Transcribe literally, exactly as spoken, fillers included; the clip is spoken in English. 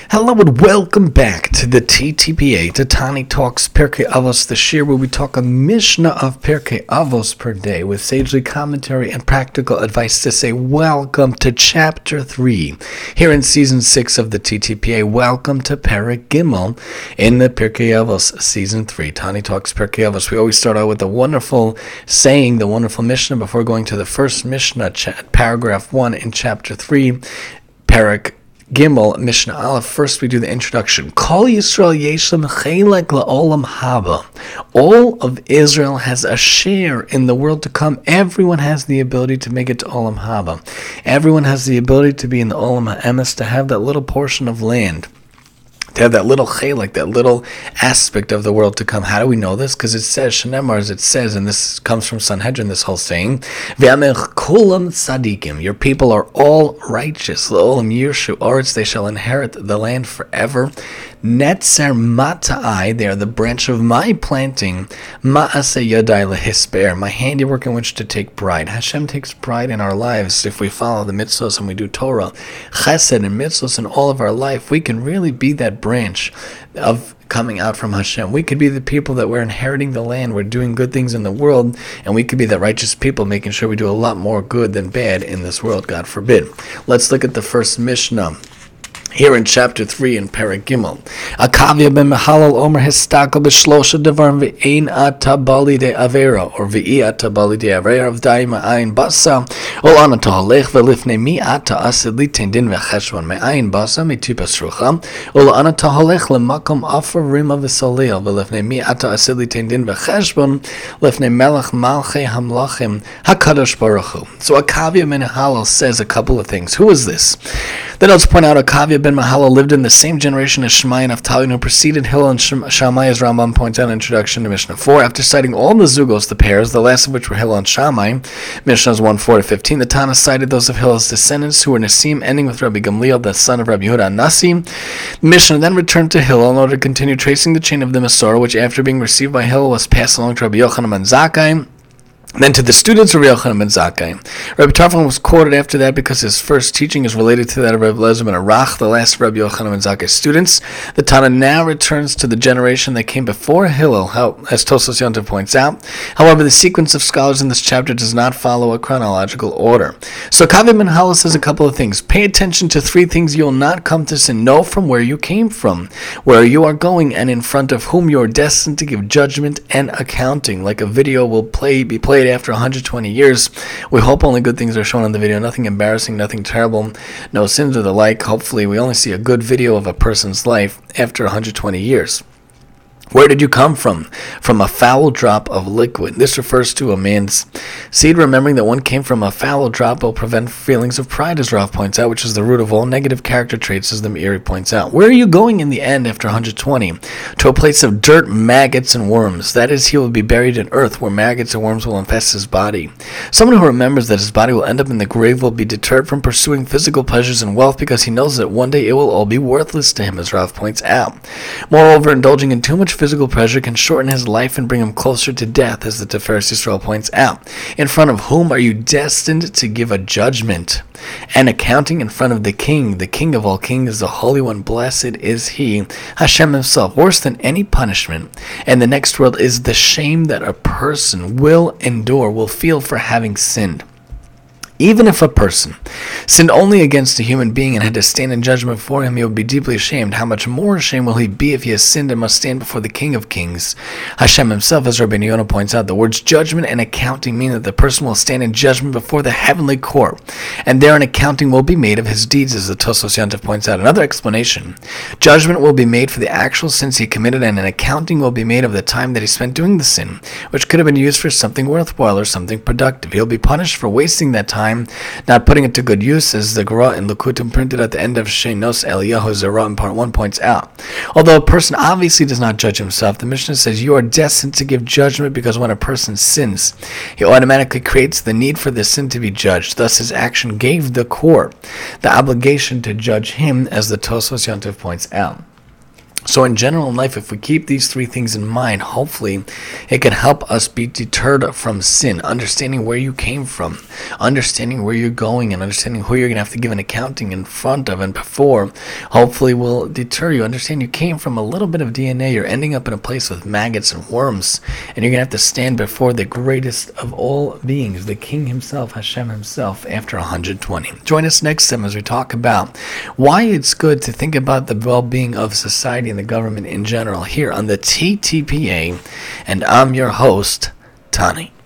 Hello and welcome back to the T T P A, to Tani Talks Pirkei Avos, the shir where we talk a Mishnah of Pirkei Avos per day with sagely commentary and practical advice to say welcome to Chapter three here in Season six of the T T P A. Welcome to Perek Gimel in the Pirkei Avos Season three. Tani Talks Pirkei Avos. We always start out with the wonderful saying, the wonderful Mishnah before going to the first Mishnah, paragraph one in Chapter three, Perek Gimel, Mishnah Aleph. First we do the introduction. Kol Yisrael Yeshem Chelek La'olam Haba. All of Israel has a share in the world to come. Everyone has the ability to make it to Olam Haba. Everyone has the ability to be in the Olam HaEmes, to have that little portion of land, to have that little chelek, that little aspect of the world to come. How do we know this? Because it says, Shenemar, as it says, and this comes from Sanhedrin, this whole saying, V'amech kulam tzadikim, your people are all righteous. L'olam yirshu oretz, they shall inherit the land forever. Netzer mata'ai, they are the branch of my planting. Ma'aseh yadai lehisper, my handiwork in which to take pride. Hashem takes pride in our lives if we follow the mitzvos and we do Torah. Chesed and mitzvos in all of our life, we can really be that branch of coming out from Hashem. We could be the people that we're inheriting the land, we're doing good things in the world, and we could be the righteous people making sure we do a lot more good than bad in this world, God forbid. Let's look at the first Mishnah here in chapter three in Perek Gimel. Akavia ben Mehalal Omer Histakel b'shlosha devarim v'ein ata bali de avera, or v'i ata bali de avera of daima ayin basa ol anato halech v'lifnei mi ata asid litin din v'cheshvan me'ayin basa mitipas rucha ol anato halech lemakom afar rima v'solil v'lifnei mi ata asid litin din v'cheshvan lifnei melech malchei hamlachim hakadosh baruch hu. So Akavia ben Mehalal says a couple of things. Who is this? Then let's point out Akavia ben Mehalal lived in the same generation as Shammai and Naphtali, who preceded Hillel and Shammai, as Rambam points out in introduction to Mishnah four. After citing all the zugos, the pairs, the last of which were Hillel and Shammai, Mishnahs one four to fifteen, the Tana cited those of Hillel's descendants who were Nasim, ending with Rabbi Gamliel, the son of Rabbi Yehuda Nasi. Mishnah then returned to Hillel in order to continue tracing the chain of the Masorah, which after being received by Hillel was passed along to Rabbi Yochanan ben Zakkai, then to the students of Rabbi Yochanan ben Zakkai. Rabbi Tarfon was quoted after that because his first teaching is related to that of Rabbi Eliezer ben Arach, the last of Rabbi Yochanan ben Zakkai's students. The Tana now returns to the generation that came before Hillel, as Tosfos Yontif points out. However, the sequence of scholars in this chapter does not follow a chronological order. So Akavia ben Mehalal says a couple of things. Pay attention to three things you will not come to sin. Know from where you came from, where you are going, and in front of whom you are destined to give judgment and accounting. Like a video will play be played after one hundred twenty years. We hope only good things are shown on the video, nothing embarrassing, nothing terrible, no sins or the like. Hopefully we only see a good video of a person's life after one hundred twenty years. Where did you come from? From a foul drop of liquid. This refers to a man's seed. Remembering that one came from a foul drop will prevent feelings of pride, as Rav points out, which is the root of all negative character traits, as the Meiri points out. Where are you going in the end after one hundred twenty? To a place of dirt, maggots, and worms. That is, he will be buried in earth, where maggots and worms will infest his body. Someone who remembers that his body will end up in the grave will be deterred from pursuing physical pleasures and wealth because he knows that one day it will all be worthless to him, as Rav points out. Moreover, indulging in too much physical pleasure can shorten his life and bring him closer to death, as the Tiferes Yisrael points out. In front of whom are you destined to give a judgment and accounting? In front of the King, the King of all kings, the Holy One, blessed is He, Hashem Himself. Worse than any punishment and the next world is the shame that a person will endure, will feel for having sinned. Even if a person sinned only against a human being and had to stand in judgment for him, he would be deeply ashamed. How much more ashamed will he be if he has sinned and must stand before the King of Kings, Hashem Himself? As Rabbi Yonah points out, the words judgment and accounting mean that the person will stand in judgment before the heavenly court, and there an accounting will be made of his deeds, as the Tosfos Yontif points out. Another explanation: judgment will be made for the actual sins he committed, and an accounting will be made of the time that he spent doing the sin, which could have been used for something worthwhile or something productive. He'll be punished for wasting that time, not putting it to good use, as the Gemara in Likutim printed at the end of Sheinos Eliyahu Zerah in part one points out. Although a person obviously does not judge himself, the Mishnah says you are destined to give judgment because when a person sins, he automatically creates the need for the sin to be judged. Thus his action gave the court the obligation to judge him, as the Tosfos Yontif points out. So in general in life, if we keep these three things in mind, hopefully it can help us be deterred from sin, understanding where you came from, understanding where you're going, and understanding who you're going to have to give an accounting in front of and before, hopefully will deter you. Understand you came from a little bit of D N A, you're ending up in a place with maggots and worms, and you're going to have to stand before the greatest of all beings, the King himself, Hashem himself, after one hundred twenty. Join us next time as we talk about why it's good to think about the well-being of society and the government in general here on the T T P A, and I'm your host, Tani.